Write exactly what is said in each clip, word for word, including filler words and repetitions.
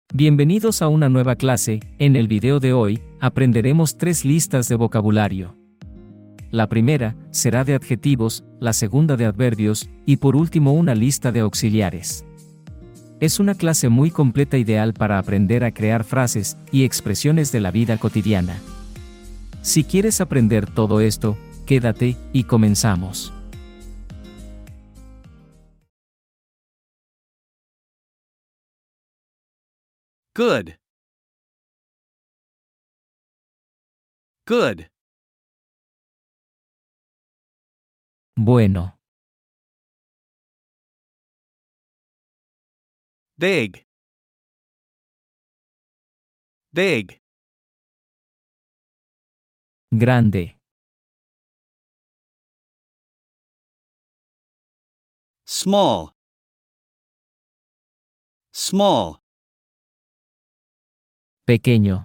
Bienvenidos a una nueva clase. En el video de hoy, aprenderemos tres listas de vocabulario. La primera será de adjetivos, la segunda de adverbios, y por último una lista de auxiliares. Es una clase muy completa ideal para aprender a crear frases y expresiones de la vida cotidiana. Si quieres aprender todo esto, quédate, y comenzamos. Good. Good. Bueno. Big. Big. Grande. Small. Small. Pequeño.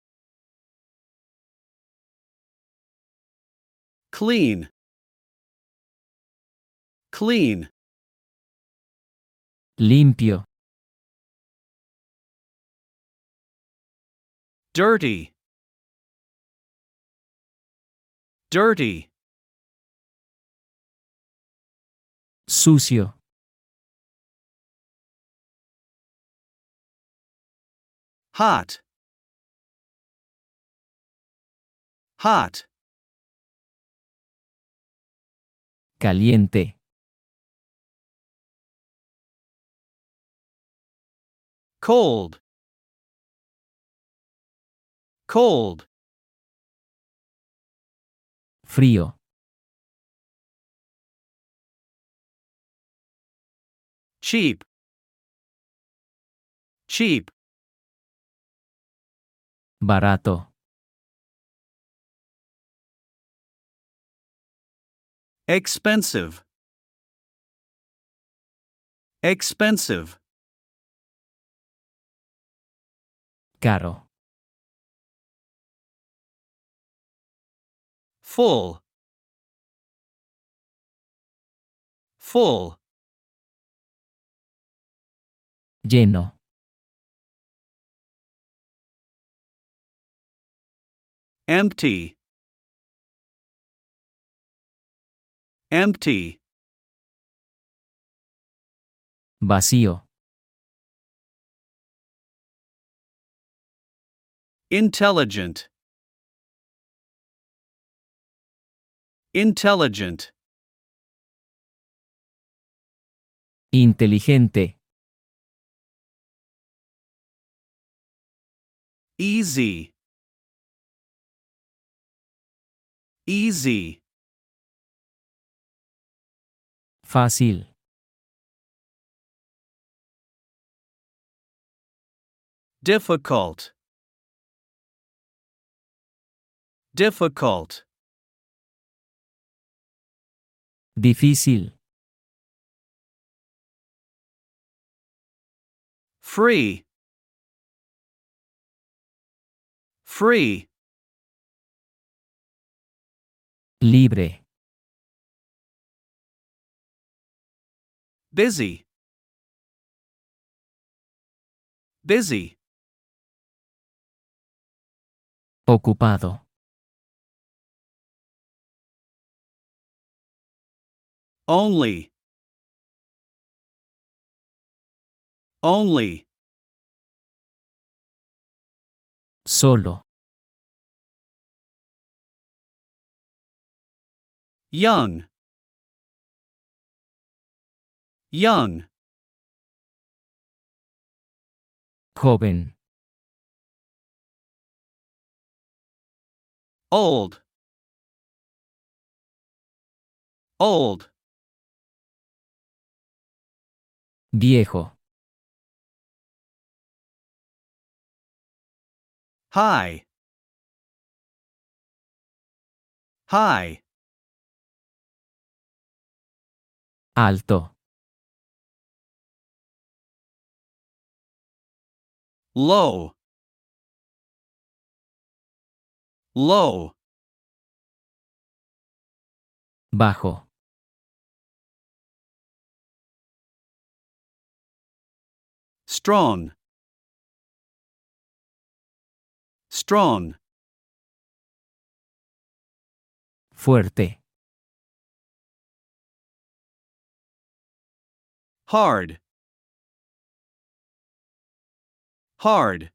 Clean. Clean. Limpio. Dirty. Dirty. Sucio. Hot. Hot. Caliente. Cold. Cold. Frío. Cheap. Cheap. Barato. Expensive. Expensive. Caro. Full. Full. Lleno. Empty. Empty. Vacío. Intelligent. Intelligent. Inteligente. Easy. Easy. Fácil. Difficult. Difficult. Difícil. Free. Free. Libre. Busy. Busy. Ocupado. Only. Only. Solo. Young. Young. Joven. Old. Old. Viejo. High. High. Alto. Low. Low. Bajo. Strong. Strong. Fuerte. Hard. Hard.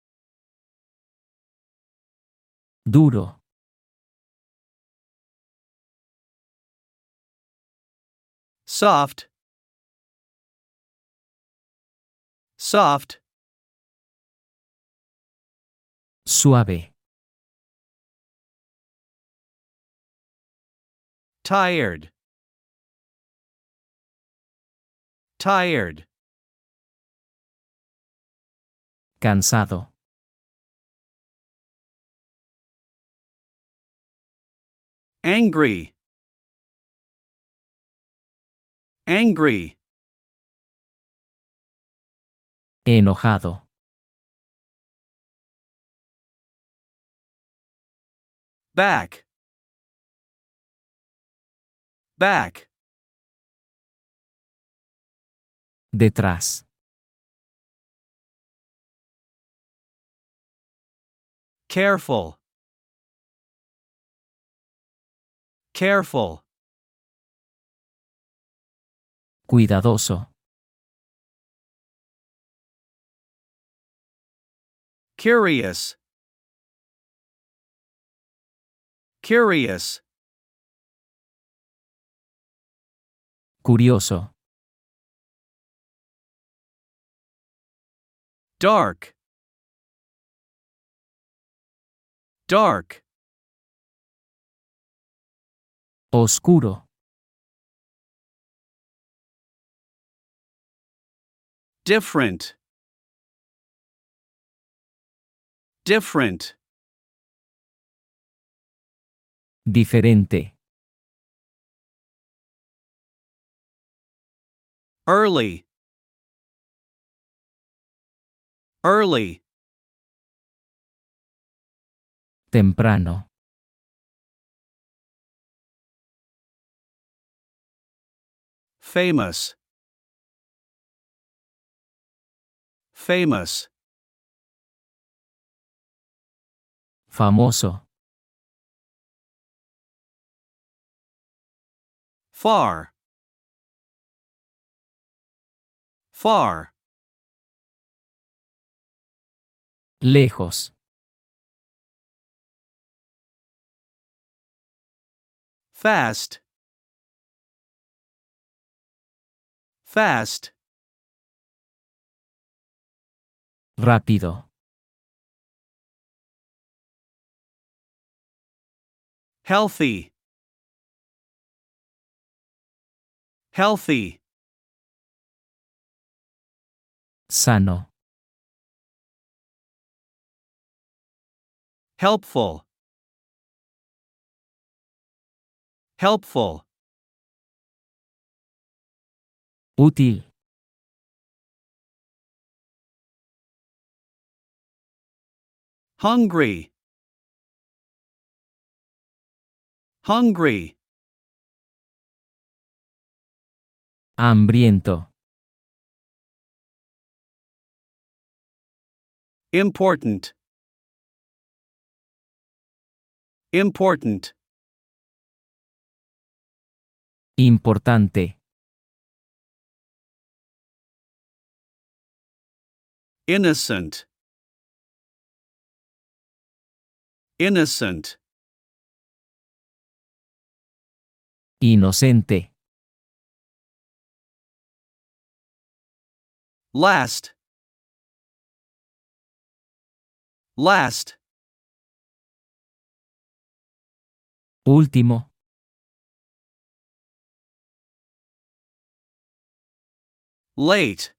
Duro. Soft. Soft. Suave. Tired. Tired. Cansado. Angry. Angry. Enojado. Back. Back. Detrás. Careful. Careful. Cuidadoso. Curious. Curious. Curioso. Dark. Dark. Oscuro. Different. Different. Diferente. Early. Early. Temprano. Famous. Famous. Famoso. Far. Far. Lejos. Fast. Fast. Rápido. Healthy. Healthy. Sano. Helpful. Helpful. Útil. Hungry. Hungry. Hambriento. Important. Important. Importante. Innocent. Innocent. Inocente. Last. Last. Último. Late.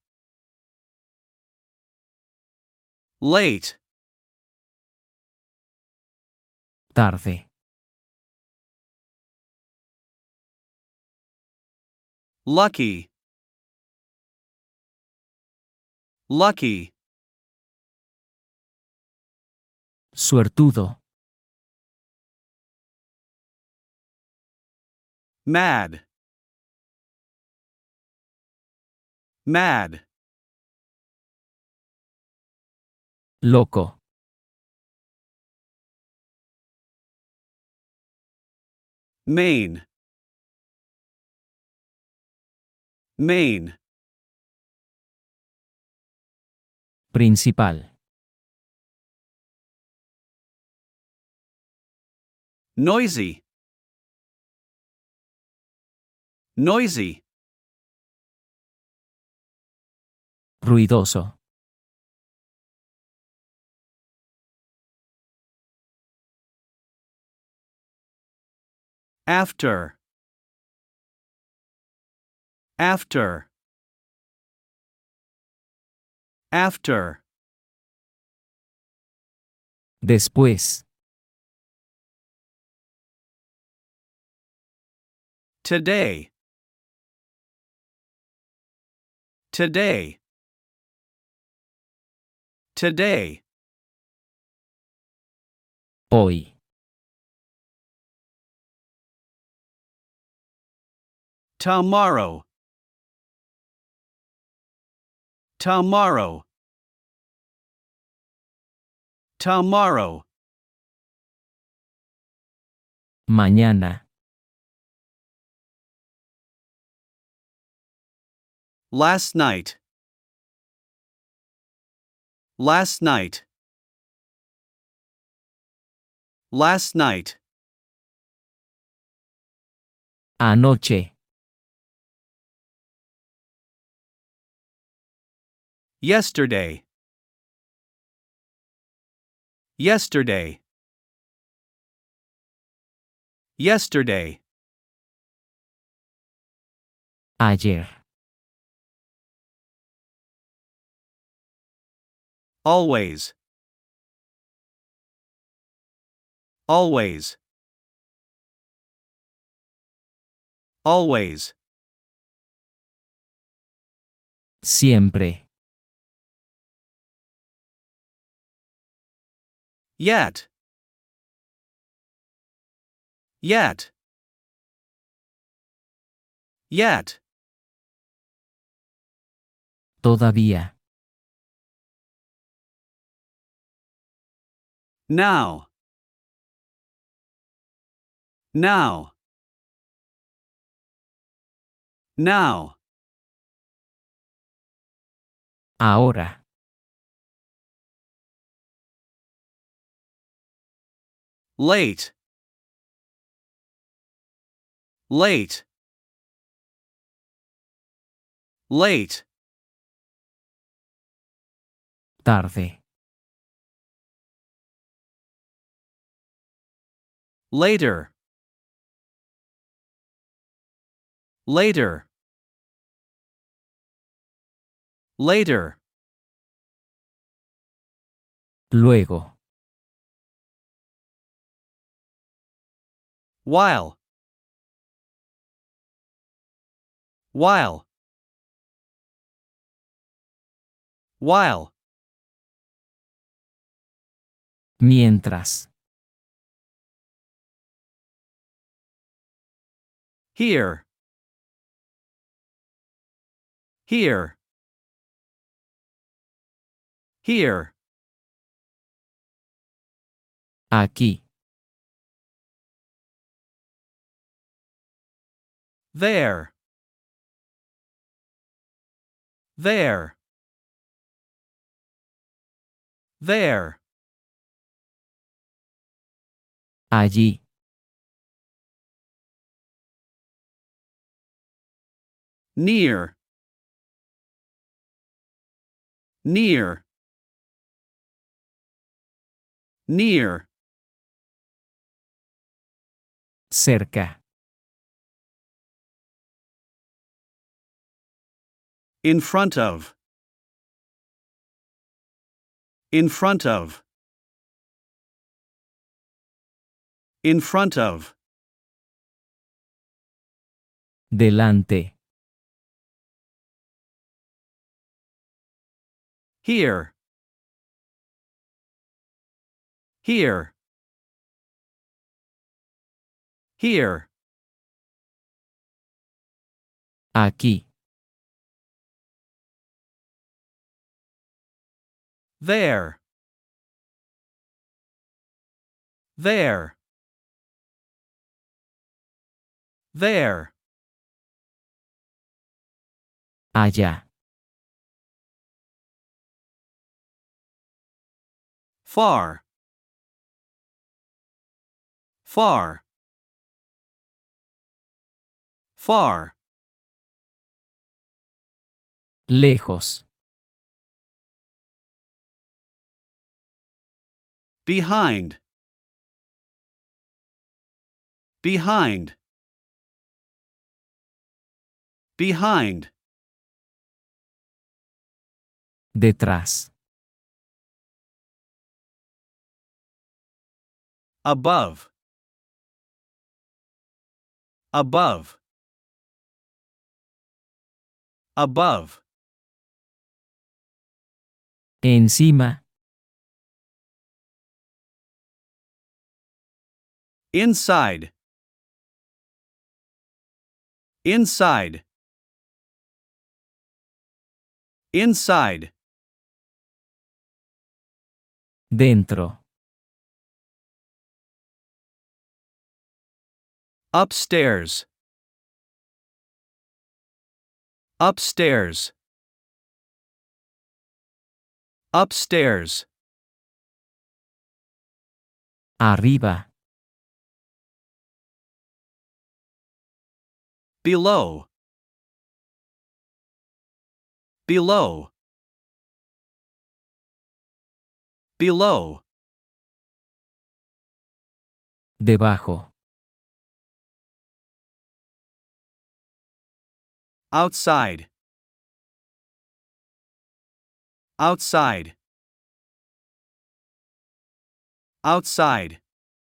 Late. Tarde. Lucky. Lucky. Suertudo. Mad. Mad. Loco. Main. Main. Principal. Noisy. Noisy. Ruidoso. After. After. After. Después. Today. Today. Today. Hoy. Tomorrow. Tomorrow. Tomorrow. Mañana. Last night. Last night. Last night. Anoche. Yesterday. Yesterday. Yesterday. Ayer. Always. Always. Always. Siempre. Yet. Yet. Yet. Todavía. Now. Now. Now. Ahora. Late. Late. Late. Tarde. Later. Later. Later. Luego. While. While. While. Mientras. Here. Here. Here. Aquí. There. There. There. Allí. Near. Near. Near. Cerca. In front of. In front of. In front of. Delante. Here. Here. Here. Aquí. There. There. There. Allá. Far. Far. Far. Lejos. Behind. Behind. Behind. Detrás. Above. Above. Above. Encima. Inside. Inside. Inside. Dentro. Upstairs. Upstairs. Upstairs. Arriba. Below. Below. Below. Debajo. Outside. Outside. Outside.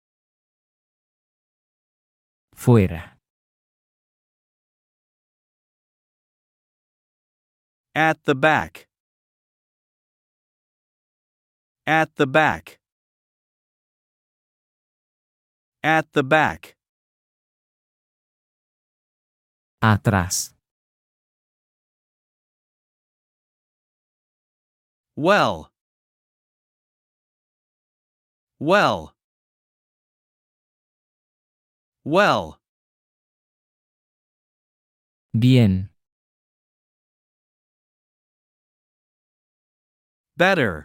Fuera. At the back. At the back. At the back. Atrás. Well. Well. Well. Bien. Better.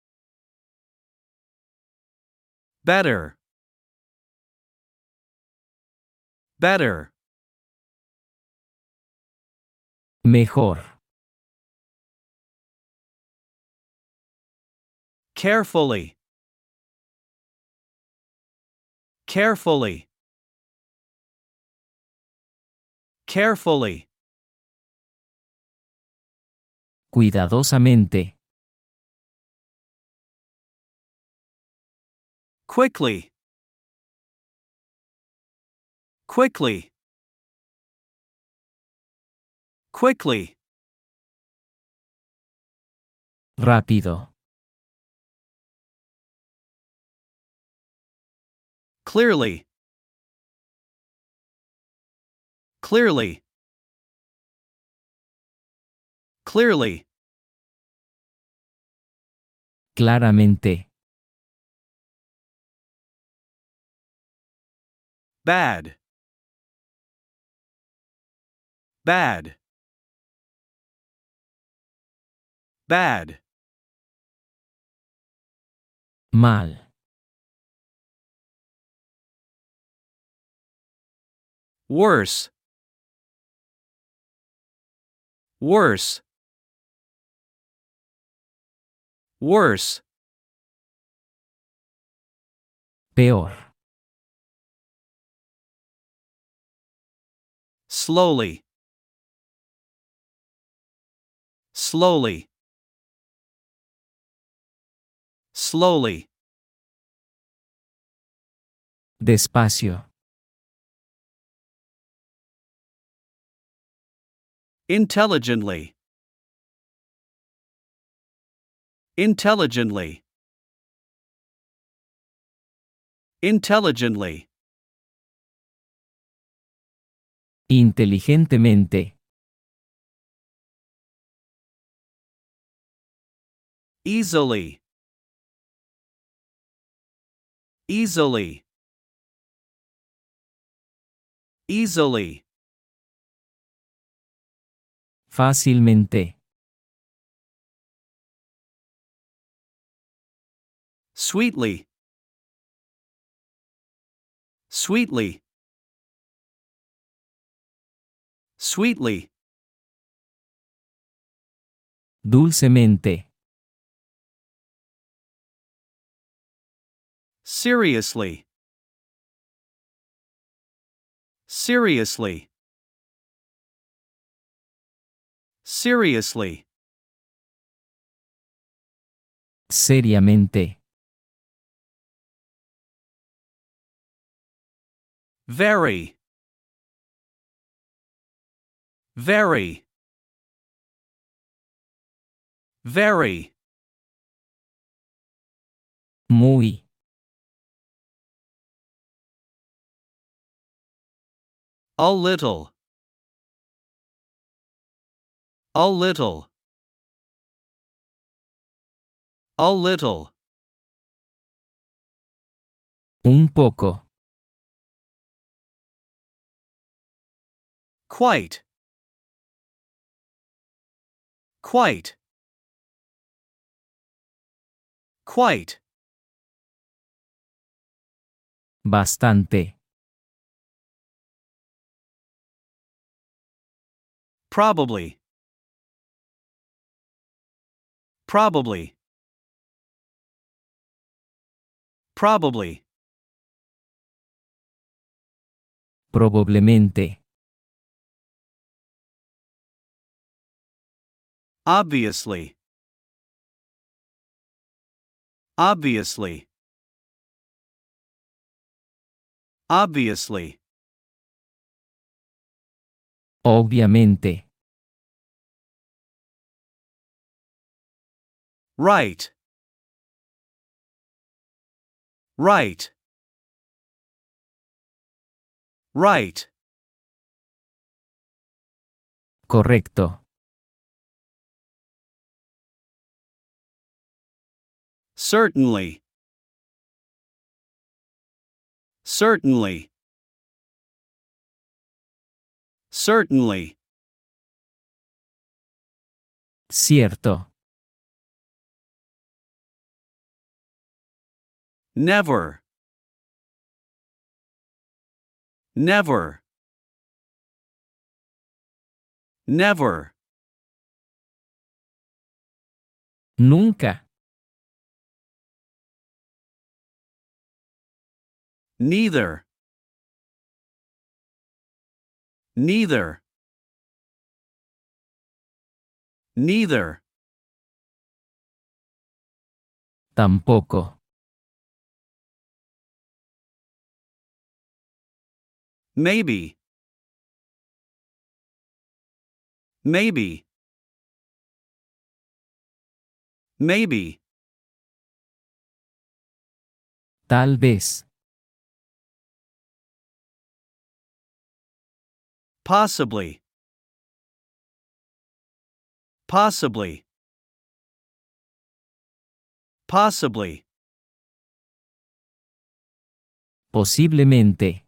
Better. Better. Mejor. Carefully. Carefully. Carefully. Cuidadosamente. Quickly. Quickly. Quickly. Rápido. Clearly. Clearly. Clearly. Claramente. Bad. Bad. Bad. Mal. Worse. Worse. Worse. Peor. Slowly. Slowly. Slowly. Despacio. Intelligently. Intelligently. Intelligently. Inteligentemente. Easily. Easily. Easily. Fácilmente. Sweetly. Sweetly. Sweetly. Dulcemente. Seriously. Seriously. Seriously. Seriamente. Very. Very. Very. Muy. A little. A little. A little. Un poco. Quite. Quite. Quite. Bastante. Probably. Probably. Probably. Probablemente. Obviously. Obviously. Obviously. Obviamente. Right. Right. Right. Correcto. Certainly. Certainly. Certainly. Cierto. Never. Never. Never. Nunca. Neither. Neither. Neither. Tampoco. Maybe. Maybe. Maybe. Tal vez. Possibly. Possibly. Possibly. Posiblemente.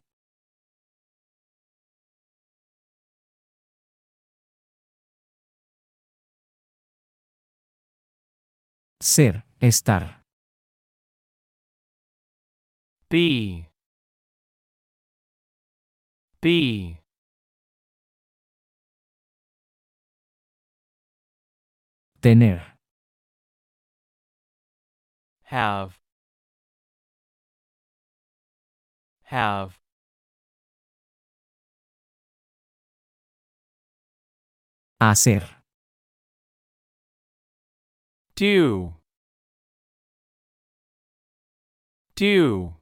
Ser, estar. Be. Be. Tener. Have. Have. Hacer. Do. Do.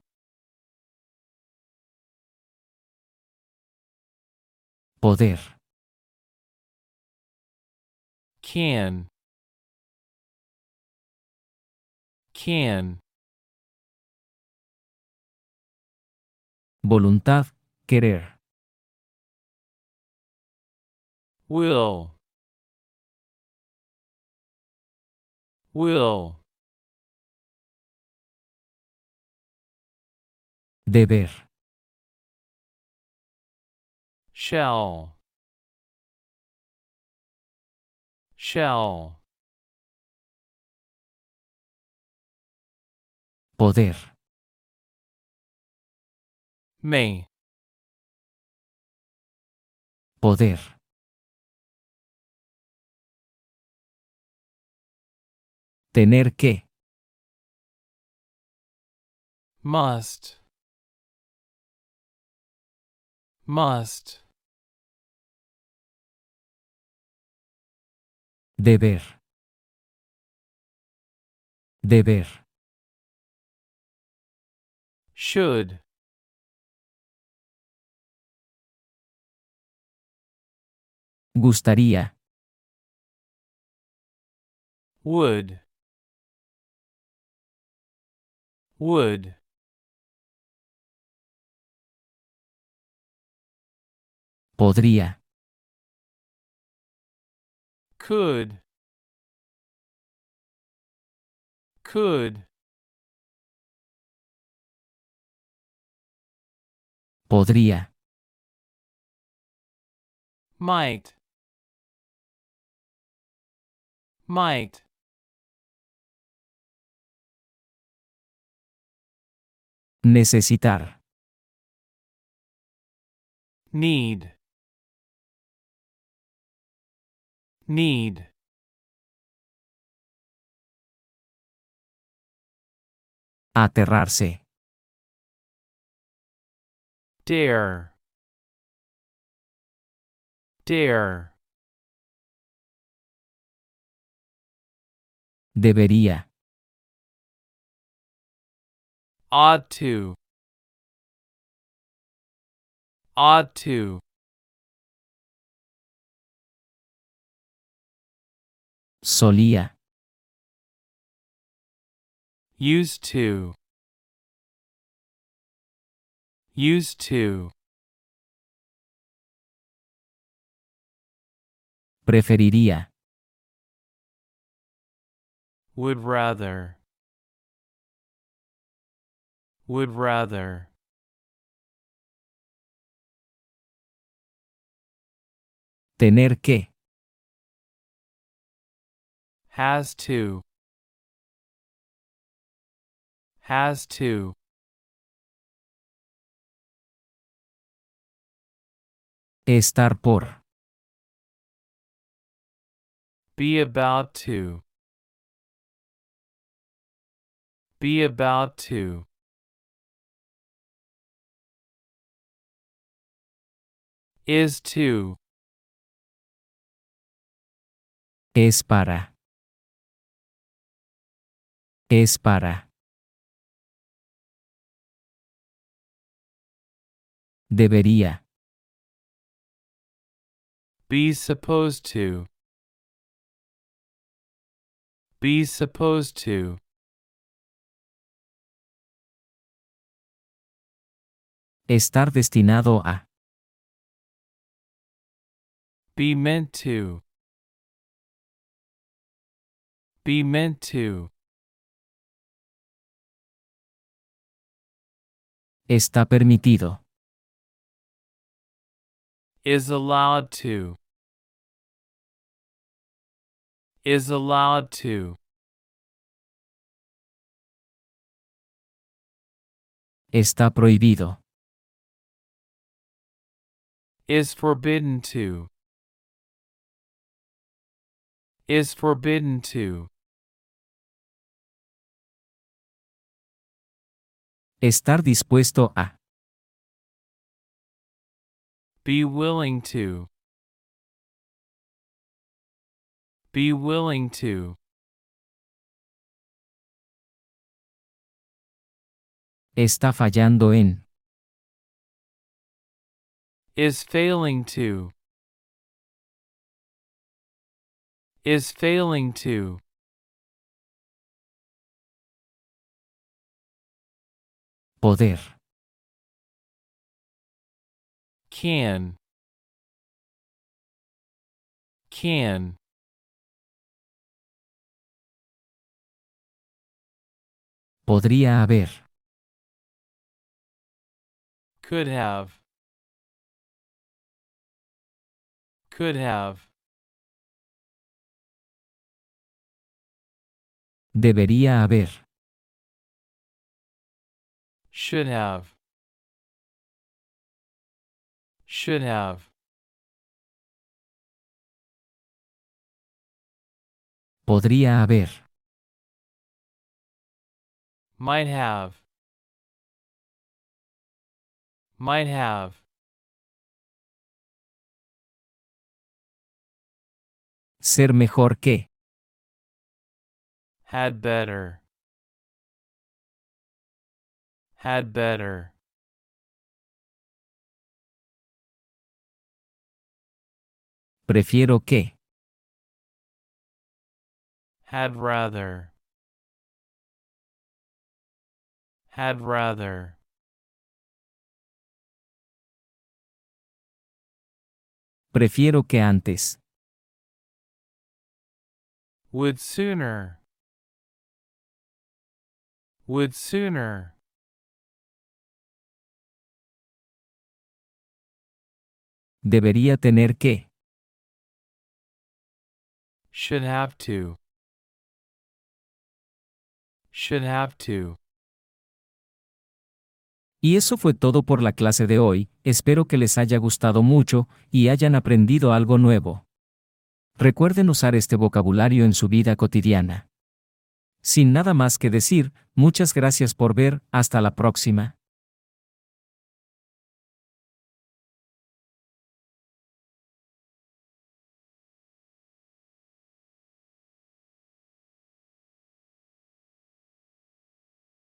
Poder. Can. Can. Voluntad. Querer. Will. Will. Deber. shall, shall, poder, may, poder, tener que, must, must, deber, deber, should, gustaría, would, would, podría, could, could, podría, might, might, necesitar, need, need, aterrarse, dare, dare, debería, ought to, ought to, solía, used to, used to, preferiría, would rather, would rather, tener que, has to, has to, estar por, be about to, be about to, is to, es para, es para, debería, be supposed to, be supposed to, estar destinado a, be meant to, be meant to, está permitido, is allowed to, is allowed to, está prohibido, is forbidden to, is forbidden to, estar dispuesto a, be willing to, be willing to, está fallando en, is failing to, is failing to, poder, can, can, podría haber, could have, could have, Debería haber. should have, should have, Podría haber. might have, might have, Ser mejor que. had better, had better, Prefiero que. had rather, had rather, Prefiero que antes. would sooner, would sooner, Debería tener que. should have to, should have to. Y eso fue todo por la clase de hoy, espero que les haya gustado mucho y hayan aprendido algo nuevo. Recuerden usar este vocabulario en su vida cotidiana. Sin nada más que decir, muchas gracias por ver, hasta la próxima.